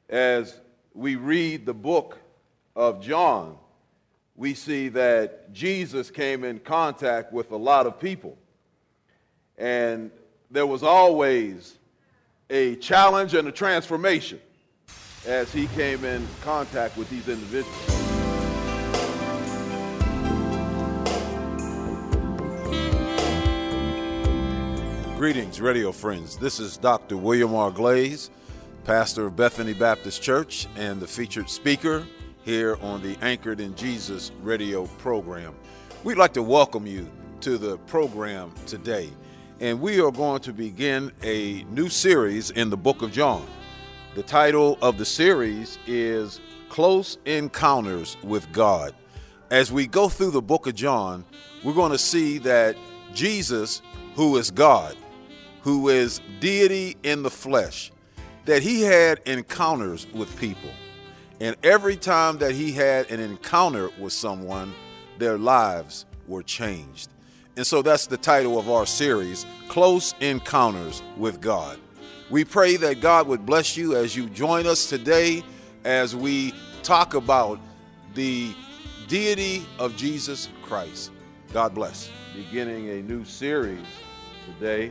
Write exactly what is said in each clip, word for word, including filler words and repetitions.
As we read the book of John, we see that Jesus came in contact with a lot of people. And there was always a challenge and a transformation as he came in contact with these individuals. Greetings, radio friends. This is Doctor William R. Glaze, pastor of Bethany Baptist Church and the featured speaker here on the Anchored in Jesus radio program. We'd like to welcome you to the program today, and we are going to begin a new series in the book of John. The title of the series is Close Encounters with God. As we go through the book of John, we're going to see that Jesus, who is God, who is deity in the flesh, that he had encounters with people. And every time that he had an encounter with someone, their lives were changed. And so that's the title of our series, Close Encounters with God. We pray that God would bless you as you join us today as we talk about the deity of Jesus Christ. God bless. Beginning a new series today,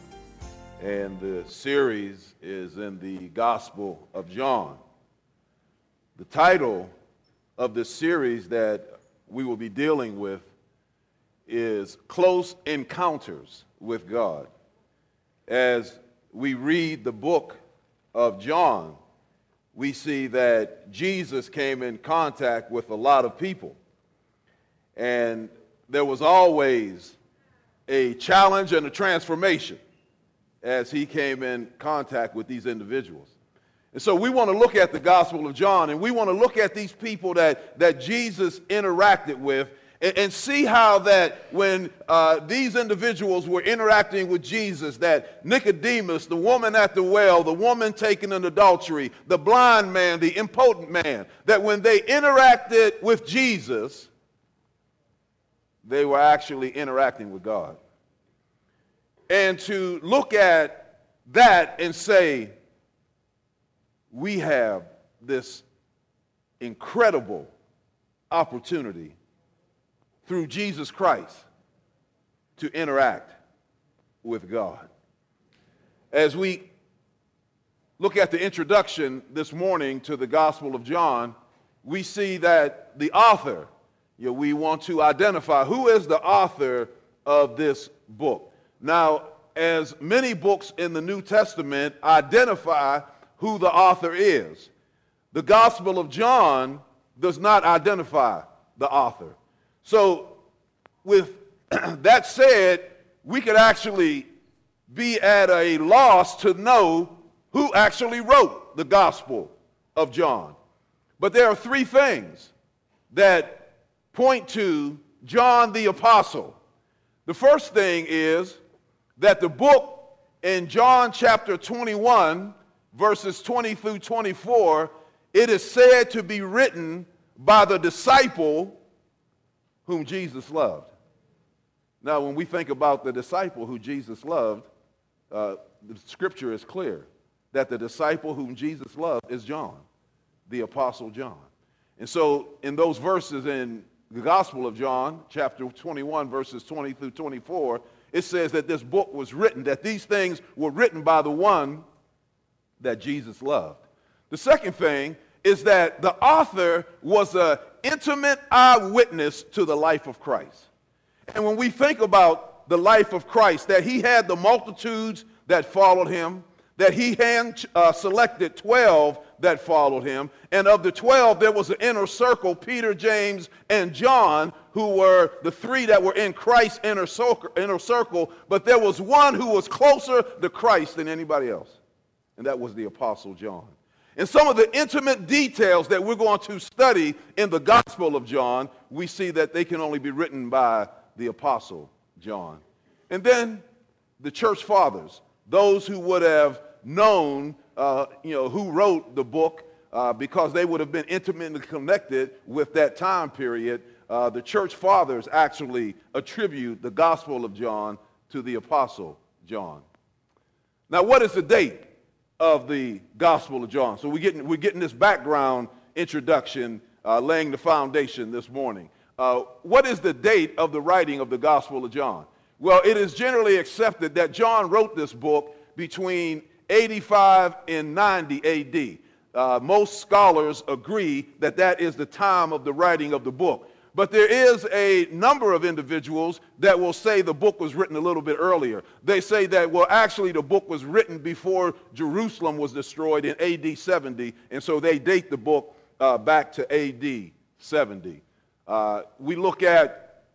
and the series is in the Gospel of John. The title of the series that we will be dealing with is Close Encounters with God. As we read the book of John, we see that Jesus came in contact with a lot of people. And there was always a challenge and a transformation as he came in contact with these individuals. And so we want to look at the Gospel of John, and we want to look at these people that, that Jesus interacted with and, and see how that when uh, these individuals were interacting with Jesus, that Nicodemus, the woman at the well, the woman taken in adultery, the blind man, the impotent man, that when they interacted with Jesus, they were actually interacting with God. And to look at that and say, we have this incredible opportunity through Jesus Christ to interact with God. As we look at the introduction this morning to the Gospel of John, we see that the author, you know, we want to identify who is the author of this book. Now, as many books in the New Testament identify who the author is, the Gospel of John does not identify the author. So, with that said, we could actually be at a loss to know who actually wrote the Gospel of John. But there are three things that point to John the Apostle. The first thing is that the book in John chapter twenty-one, verses twenty through twenty-four, it is said to be written by the disciple whom Jesus loved. Now, when we think about the disciple who Jesus loved, uh, the scripture is clear that the disciple whom Jesus loved is John, the Apostle John. And so in those verses in the Gospel of John, chapter twenty-one, verses twenty through twenty-four, it says that this book was written, that these things were written by the one that Jesus loved. The second thing is that the author was an intimate eyewitness to the life of Christ. And when we think about the life of Christ, that he had the multitudes that followed him, that he hand uh, selected twelve that followed him, and of the twelve there was an inner circle, Peter, James, and John, who were the three that were in Christ's inner circle, inner circle, but there was one who was closer to Christ than anybody else, and that was the Apostle John. And some of the intimate details that we're going to study in the Gospel of John, we see that they can only be written by the Apostle John. And then the church fathers, those who would have known, uh, you know, who wrote the book, uh, because they would have been intimately connected with that time period. Uh, the church fathers actually attribute the Gospel of John to the Apostle John. Now, what is the date of the Gospel of John. So we're getting, we're getting this background introduction, uh, laying the foundation this morning. Uh, what is the date of the writing of the Gospel of John? Well, it is generally accepted that John wrote this book between eighty-five and ninety A D. Uh, most scholars agree that that is the time of the writing of the book. But there is a number of individuals that will say the book was written a little bit earlier. They say that, well, actually the book was written before Jerusalem was destroyed in A D seventy, and so they date the book uh, back to A D seventy. Uh, we look at,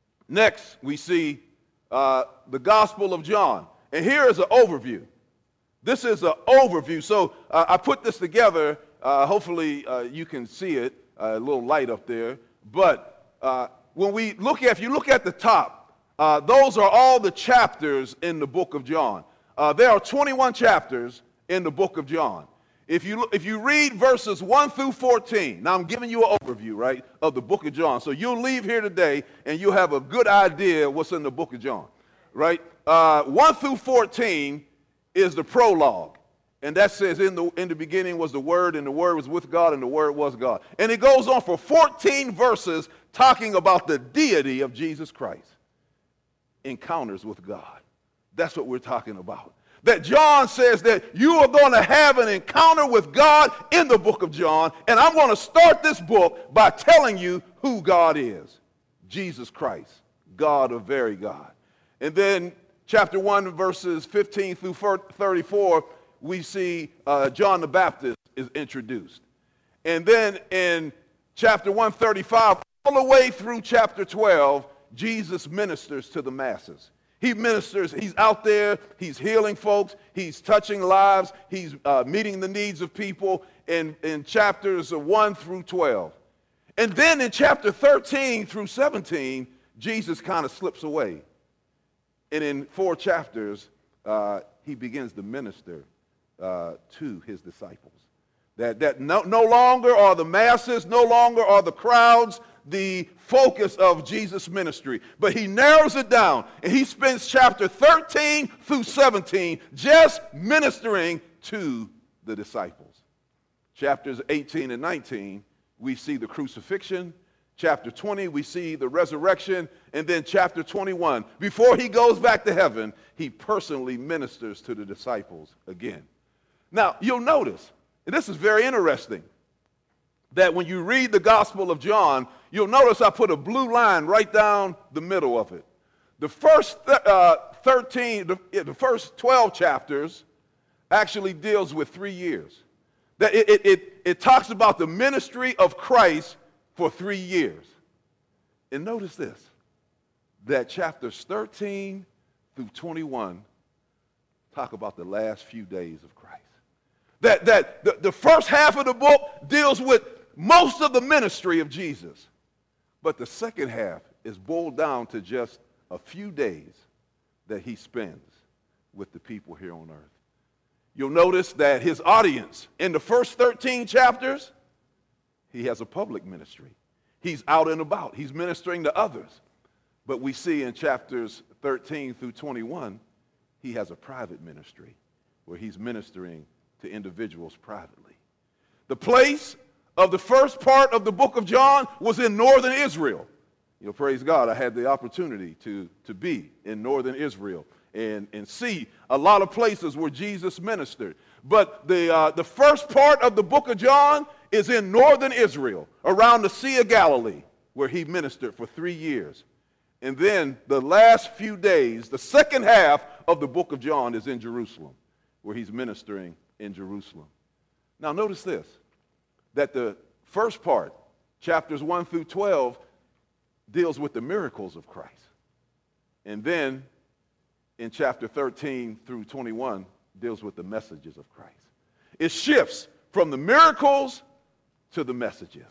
next we see uh, the Gospel of John. And here is an overview. This is an overview. So uh, I put this together. Uh, hopefully uh, you can see it, uh, a little light up there. But uh, when we look at, if you look at the top, uh, those are all the chapters in the book of John. Uh, there are twenty-one chapters in the book of John. If you, if you read verses one through fourteen, now I'm giving you an overview, right, of the book of John. So you'll leave here today and you'll have a good idea what's in the book of John, right? Uh, one through fourteen is the prologue. And that says, in the, in the beginning was the Word, and the Word was with God, and the Word was God. And it goes on for fourteen verses talking about the deity of Jesus Christ. Encounters with God. That's what we're talking about. That John says that you are going to have an encounter with God in the book of John, and I'm going to start this book by telling you who God is. Jesus Christ, God of very God. And then chapter one, verses fifteen through thirty-four, we see uh, John the Baptist is introduced. And then in chapter one thirty-five, all the way through chapter twelve, Jesus ministers to the masses. He ministers, he's out there, he's healing folks, he's touching lives, he's uh, meeting the needs of people in, in chapters one through twelve. And then in chapter thirteen through seventeen, Jesus kind of slips away. And in four chapters, uh, he begins to minister uh, to his disciples. That, that no, no longer are the masses, no longer are the crowds the focus of Jesus' ministry. But he narrows it down, and he spends chapter thirteen through seventeen just ministering to the disciples. Chapters eighteen and nineteen, we see the crucifixion. Chapter twenty, we see the resurrection. And then chapter twenty-one, before he goes back to heaven, he personally ministers to the disciples again. Now, you'll notice, and this is very interesting, that when you read the Gospel of John, you'll notice I put a blue line right down the middle of it. The first uh, thirteen, the, the first twelve chapters actually deals with three years. That it, it, it, it talks about the ministry of Christ for three years. And notice this, that chapters thirteen through twenty-one talk about the last few days of Christ. That, that the, the first half of the book deals with most of the ministry of Jesus. But the second half is boiled down to just a few days that he spends with the people here on earth. You'll notice that his audience in the first thirteen chapters, he has a public ministry. He's out and about. He's ministering to others. But we see in chapters thirteen through twenty-one, he has a private ministry where he's ministering to individuals privately. The place of the first part of the book of John was in northern Israel. You know, praise God, I had the opportunity to, to be in northern Israel and, and see a lot of places where Jesus ministered. But the, uh, the first part of the book of John is in northern Israel, around the Sea of Galilee, where he ministered for three years. And then the last few days, the second half of the book of John is in Jerusalem, where he's ministering in Jerusalem. Now notice this, that the first part, chapters one through twelve, deals with the miracles of Christ. And then in chapter thirteen through twenty-one, deals with the messages of Christ. It shifts from the miracles to the messages.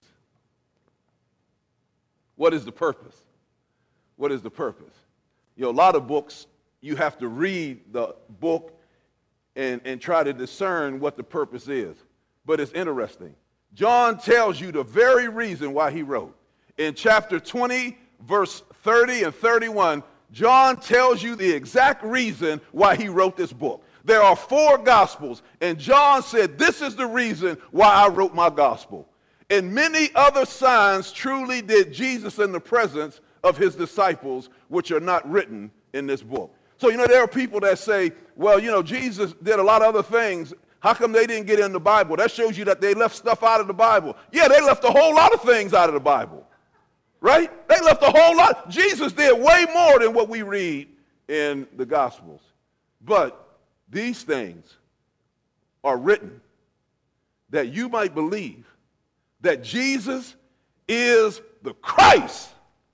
What is the purpose? What is the purpose? You know, a lot of books, you have to read the book and, and try to discern what the purpose is. But it's interesting. John tells you the very reason why he wrote. In chapter twenty, verse thirty and thirty-one, John tells you the exact reason why he wrote this book. There are four gospels, and John said, this is the reason why I wrote my gospel. And many other signs truly did Jesus in the presence of his disciples, which are not written in this book. So, you know, there are people that say, well, you know, Jesus did a lot of other things. How come they didn't get in the Bible? That shows you that they left stuff out of the Bible. Yeah, they left a whole lot of things out of the Bible, right? They left a whole lot. Jesus did way more than what we read in the Gospels. But these things are written that you might believe that Jesus is the Christ,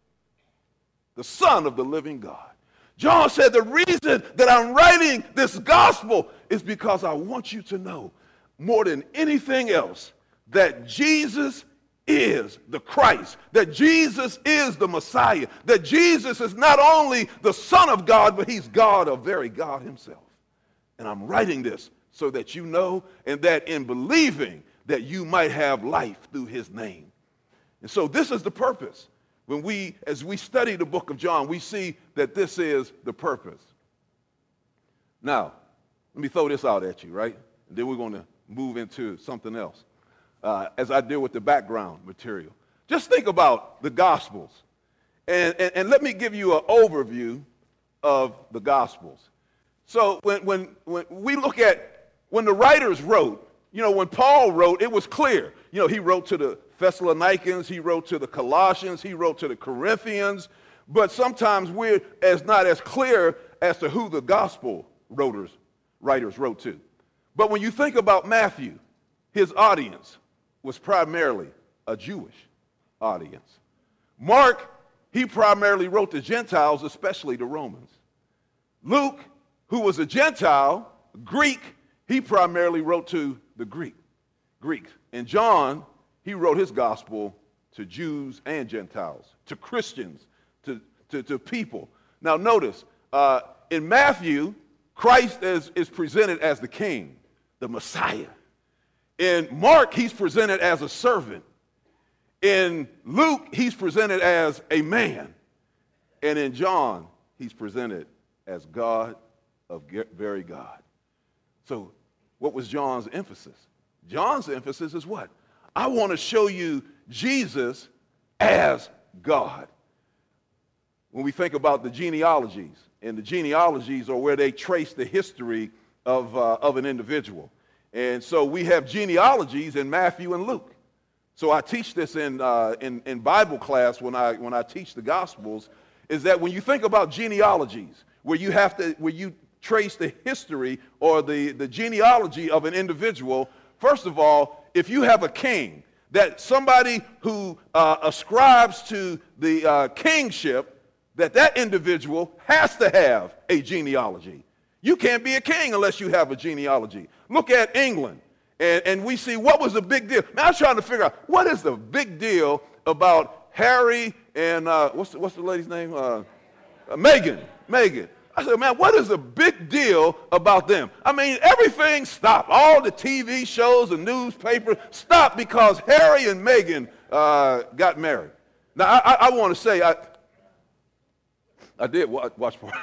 the Son of the living God. John said the reason that I'm writing this gospel is because I want you to know more than anything else that Jesus is the Christ, that Jesus is the Messiah, that Jesus is not only the Son of God, but he's God, a very God himself. And I'm writing this so that you know, and that in believing that you might have life through his name. And so this is the purpose. When we, as we study the book of John, we see that this is the purpose. Now, let me throw this out at you, right? And then we're going to move into something else uh, as I deal with the background material. Just think about the Gospels. And, and, and let me give you an overview of the Gospels. So when, when, when we look at, when the writers wrote, you know, when Paul wrote, it was clear. You know, he wrote to the Thessalonians, he wrote to the Colossians, he wrote to the Corinthians, but sometimes we're as not as clear as to who the gospel writers, writers wrote to. But when you think about Matthew, his audience was primarily a Jewish audience. Mark, he primarily wrote to Gentiles, especially the Romans. Luke, who was a Gentile, Greek, he primarily wrote to the Greek, Greeks. And John, he wrote his gospel to Jews and Gentiles, to Christians, to, to, to people. Now notice, uh, in Matthew, Christ is, is presented as the king, the Messiah. In Mark, he's presented as a servant. In Luke, he's presented as a man. And in John, he's presented as God of very God. So what was John's emphasis? John's emphasis is what? I want to show you Jesus as God. When we think about the genealogies, and the genealogies are where they trace the history of, uh, of an individual. And so we have genealogies in Matthew and Luke. So I teach this in, uh, in, in Bible class when I, when I teach the Gospels, is that when you think about genealogies, where you have to, where you trace the history or the, the genealogy of an individual, first of all, if you have a king, that somebody who uh, ascribes to the uh, kingship, that that individual has to have a genealogy. You can't be a king unless you have a genealogy. Look at England, and, and we see what was the big deal. Man, I was trying to figure out what is the big deal about Harry and uh, what's, the, what's the lady's name? Uh, uh, Meghan. Meghan. I said, man, what is the big deal about them? I mean, everything stopped. All the T V shows and newspapers stopped because Harry and Meghan uh, got married. Now, I, I, I want to say, I, I did watch, watch part.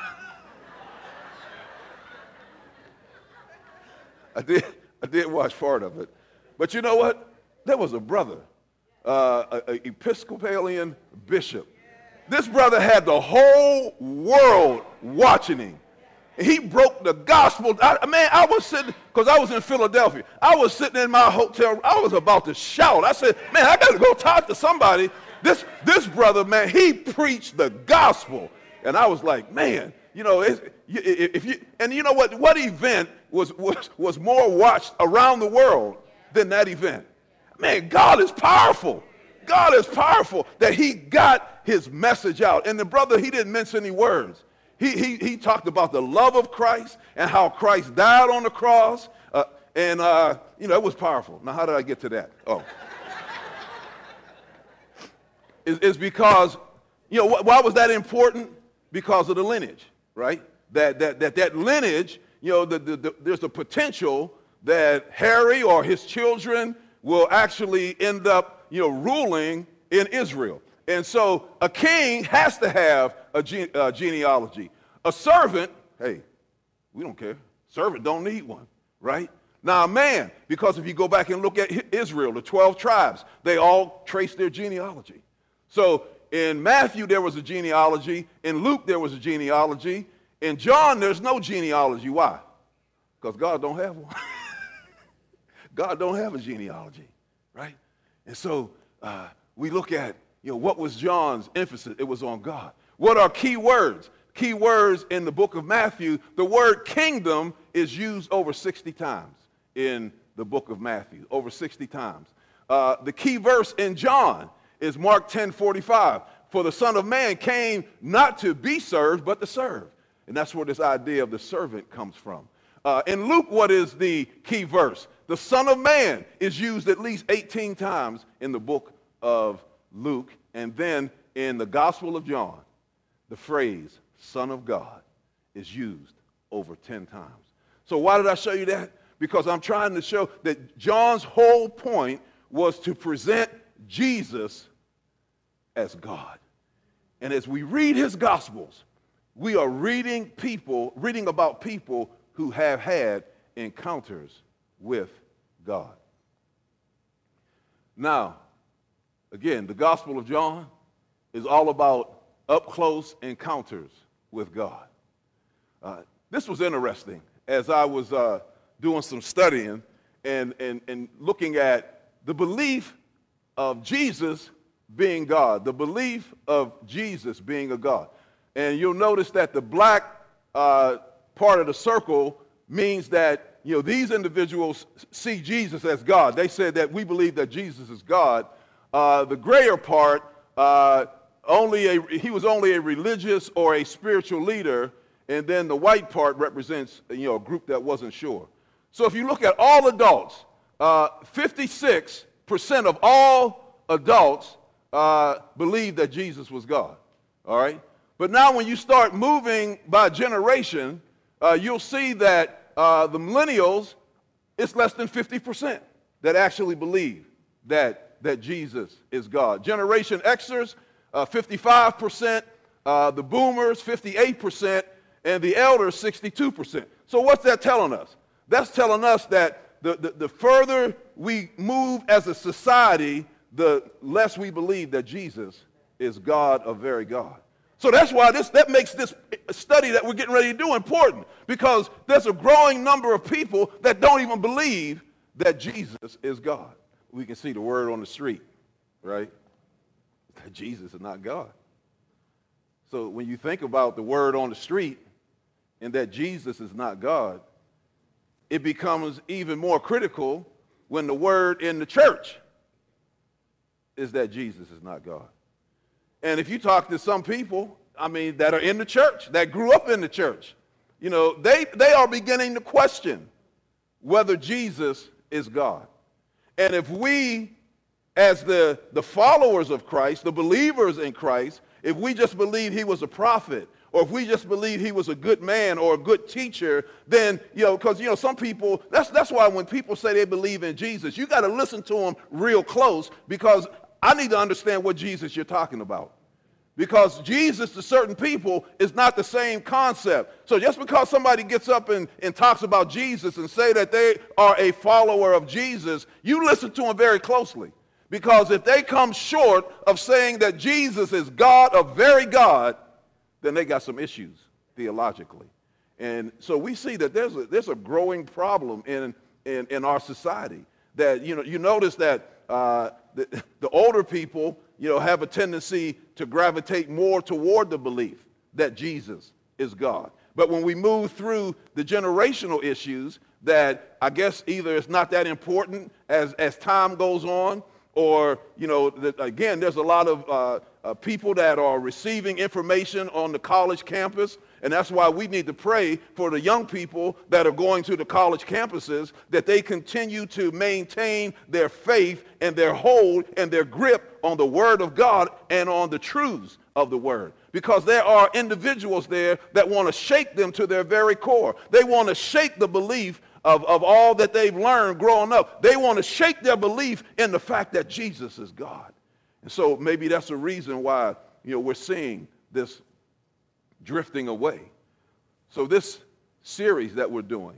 I did, I did watch part of it. But you know what? There was a brother, uh, an Episcopalian bishop. This brother had the whole world watching him. He broke the gospel. I, man, I was sitting, because I was in Philadelphia. I was sitting in my hotel. I was about to shout. I said, man, I got to go talk to somebody. This, this brother, man, he preached the gospel. And I was like, man, you know, it's, if you, and you know what, what event was, was, was more watched around the world than that event? Man, God is powerful. God is powerful that he got his message out. And the brother, he didn't mince any words. He, he, he talked about the love of Christ and how Christ died on the cross. Uh, and, uh, you know, it was powerful. Now, how did I get to that? Oh. it's, it's because, you know, wh- why was that important? Because of the lineage, right? That, that, that, that lineage, you know, the, the, the, there's a potential that Harry or his children will actually end up, you know, ruling in Israel. And so a king has to have a gene, uh, genealogy. A servant, hey, we don't care. Servant don't need one, right? Now, a man, because if you go back and look at Israel, the twelve tribes, they all trace their genealogy. So in Matthew, there was a genealogy. In Luke, there was a genealogy. In John, there's no genealogy. Why? Because God don't have one. God don't have a genealogy, right? And so uh, we look at, you know, what was John's emphasis? It was on God. What are key words? Key words in the book of Matthew, the word kingdom is used over sixty times in the book of Matthew, over sixty times. Uh, the key verse in John is Mark ten forty-five. For the Son of Man came not to be served, but to serve. And that's where this idea of the servant comes from. Uh, in Luke, what is the key verse? The Son of Man is used at least eighteen times in the book of Luke. And then in the Gospel of John, the phrase Son of God is used over ten times. So why did I show you that? Because I'm trying to show that John's whole point was to present Jesus as God. And as we read his Gospels, we are reading people, reading about people who have had encounters with God. Now, again, the Gospel of John is all about up-close encounters with God. Uh, this was interesting as I was uh, doing some studying and, and, and looking at the belief of Jesus being God, the belief of Jesus being a God. And you'll notice that the black uh, part of the circle means that, you know, these individuals see Jesus as God. They said that we believe that Jesus is God. Uh, the grayer part, uh, only a, he was only a religious or a spiritual leader, and then the white part represents, you know, a group that wasn't sure. So if you look at all adults, uh, fifty-six percent of all adults uh, believe that Jesus was God, all right? But now when you start moving by generation, uh, you'll see that uh, the millennials, it's less than fifty percent that actually believe that, that Jesus is God. Generation Xers, uh, fifty-five percent, uh, the boomers, fifty-eight percent, and the elders, sixty-two percent. So what's that telling us? That's telling us that the, the, the further we move as a society, the less we believe that Jesus is God, a very God. So that's why this, that makes this study that we're getting ready to do important, because there's a growing number of people that don't even believe that Jesus is God. We can see the word on the street, right? That Jesus is not God. So when you think about the word on the street and that Jesus is not God, it becomes even more critical when the word in the church is that Jesus is not God. And if you talk to some people, I mean, that are in the church, that grew up in the church, you know, they, they are beginning to question whether Jesus is God. And if we, as the, the followers of Christ, the believers in Christ, if we just believe he was a prophet, or if we just believe he was a good man or a good teacher, then, you know, because, you know, some people, that's, that's why when people say they believe in Jesus, you got to listen to them real close, because I need to understand what Jesus you're talking about. Because Jesus to certain people is not the same concept. So just because somebody gets up and, and talks about Jesus and say that they are a follower of Jesus, you listen to them very closely. Because if they come short of saying that Jesus is God, a very God, then they got some issues theologically. And so we see that there's a, there's a growing problem in, in, in our society. That, you know, you notice that uh, the, the older people, you know, have a tendency to gravitate more toward the belief that Jesus is God. But when we move through the generational issues, that I guess either it's not that important as, as time goes on, or, you know, that, again, there's a lot of uh, uh, people that are receiving information on the college campus, and that's why we need to pray for the young people that are going to the college campuses, that they continue to maintain their faith and their hold and their grip on the Word of God and on the truths of the Word. Because there are individuals there that want to shake them to their very core. They want to shake the belief Of, of all that they've learned growing up. They want to shake their belief in the fact that Jesus is God. And so maybe that's the reason why, you know, we're seeing this drifting away. So this series that we're doing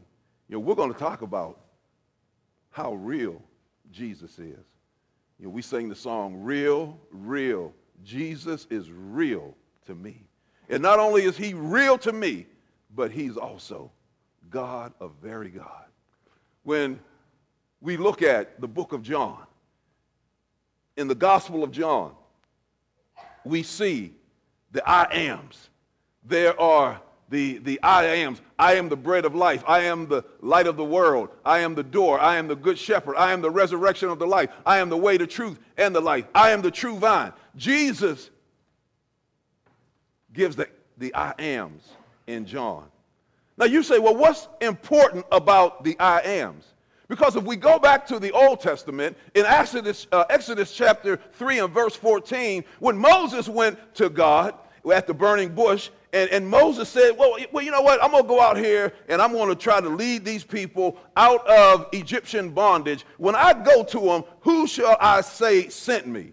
You know, we're going to talk about how real Jesus is. You know, we sing the song, Real, Real. Jesus is real to me. And not only is he real to me, but he's also God, a very God. When we look at the book of John, in the Gospel of John, we see the I ams. There are the, the I ams. I am the bread of life. I am the light of the world. I am the door. I am the good shepherd. I am the resurrection of the life. I am the way, the truth, and the life. I am the true vine. Jesus gives the, the I ams in John. Now you say, well, what's important about the I ams? Because if we go back to the Old Testament, in Exodus, uh, Exodus chapter three and verse fourteen, when Moses went to God at the burning bush, and, and Moses said, well, well, you know what, I'm going to go out here and I'm going to try to lead these people out of Egyptian bondage. When I go to them, who shall I say sent me?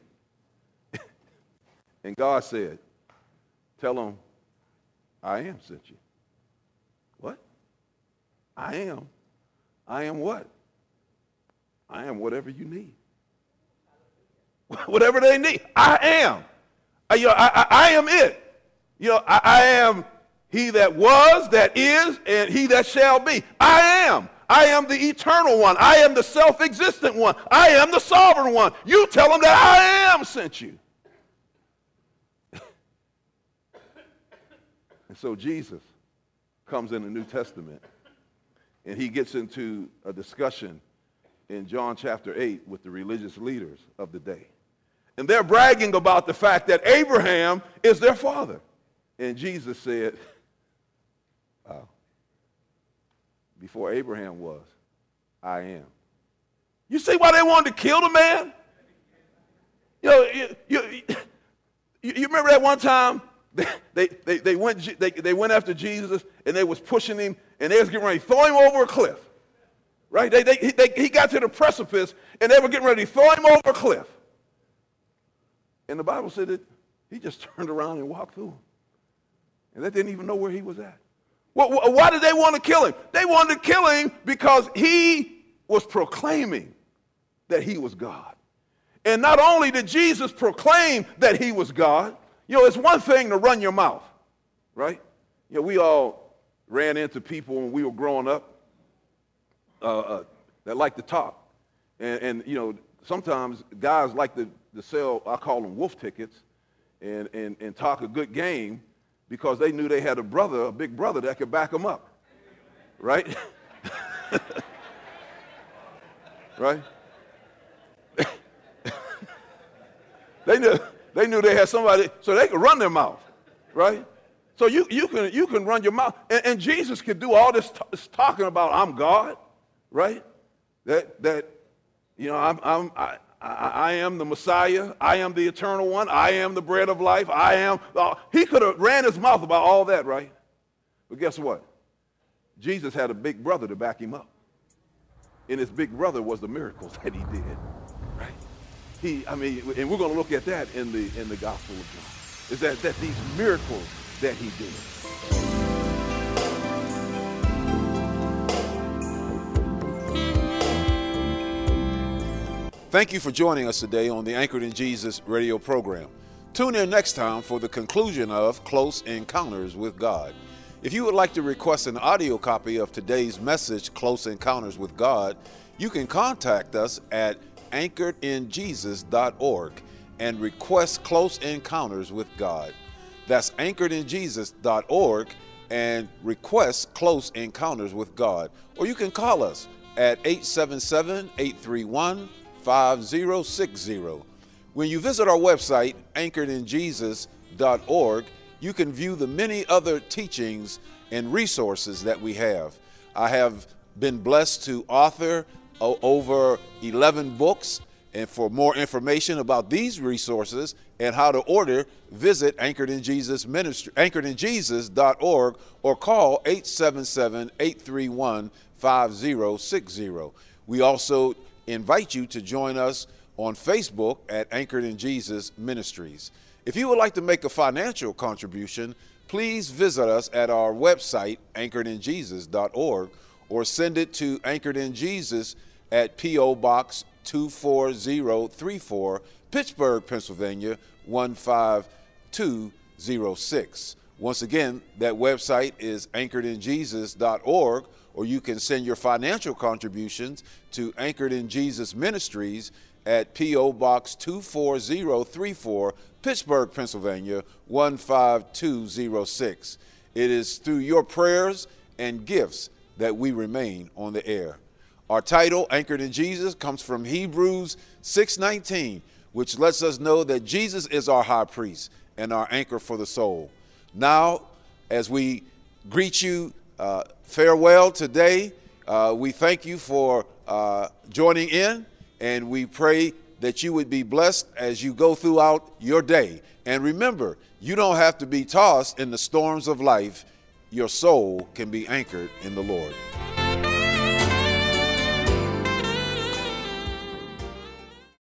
And God said, tell them, I am sent you. What? I am. I am what? I am whatever you need. Whatever they need. I am. I, you know, I, I, I am it. You know, I, I am he that was, that is, and he that shall be. I am. I am the eternal one. I am the self-existent one. I am the sovereign one. You tell them that I am sent you. And so Jesus comes in the New Testament, and he gets into a discussion in John chapter eight with the religious leaders of the day. And they're bragging about the fact that Abraham is their father. And Jesus said, oh, before Abraham was, I am. You see why they wanted to kill the man? You know, you, you, you remember that one time they, they, they, they, went, they, they went after Jesus and they was pushing him and they was getting ready to throw him over a cliff. Right? They, they, they, he got to the precipice and they were getting ready to throw him over a cliff. And the Bible said that he just turned around and walked through. And they didn't even know where he was at. Well, why did they want to kill him? They wanted to kill him because he was proclaiming that he was God. And not only did Jesus proclaim that he was God, you know, it's one thing to run your mouth, right? You know, we all ran into people when we were growing up uh, uh, that like to talk. And, and, you know, sometimes guys like to, to sell, I call them wolf tickets, and, and, and talk a good game because they knew they had a brother, a big brother that could back them up, right? Right? They knew, they knew they had somebody, so they could run their mouth, right? So you, you, can, you can run your mouth. And, and Jesus could do all this, t- talking about, I'm God, right? That, that you know, I'm, I'm, I, I, I am the Messiah. I am the eternal one. I am the bread of life. I am. Uh, he could have ran his mouth about all that, right? But guess what? Jesus had a big brother to back him up. And his big brother was the miracles that he did, right? He, I mean, and we're going to look at that in the in the Gospel of John. Is that, that these miracles that he did. Thank you for joining us today on the Anchored in Jesus radio program. Tune in next time for the conclusion of Close Encounters with God. If you would like to request an audio copy of today's message, Close Encounters with God, you can contact us at anchored in jesus dot org and request Close Encounters with God. That's anchored in jesus dot org and request Close Encounters with God. Or you can call us at eight seven seven, eight three one, five zero six zero. When you visit our website, anchored in jesus dot org, you can view the many other teachings and resources that we have. I have been blessed to author o- over eleven books, and for more information about these resources and how to order, visit Anchored in Jesus Ministry, anchored in jesus dot org, or call eight seven seven, eight three one, five zero six zero. We also invite you to join us on Facebook at Anchored in Jesus Ministries. If you would like to make a financial contribution, please visit us at our website, anchored in jesus dot org, or send it to Anchored in Jesus at P O. Box two four zero three four, Pittsburgh, Pennsylvania one five two zero six. Once again, that website is anchored in jesus dot org, or you can send your financial contributions to Anchored in Jesus Ministries at P O. Box two four zero three four, Pittsburgh, Pennsylvania one five two zero six. It is through your prayers and gifts that we remain on the air. Our title, Anchored in Jesus, comes from Hebrews six nineteen, which lets us know that Jesus is our high priest and our anchor for the soul. Now, as we greet you uh, farewell today, uh, we thank you for uh, joining in, and we pray that you would be blessed as you go throughout your day. And remember, you don't have to be tossed in the storms of life. Your soul can be anchored in the Lord.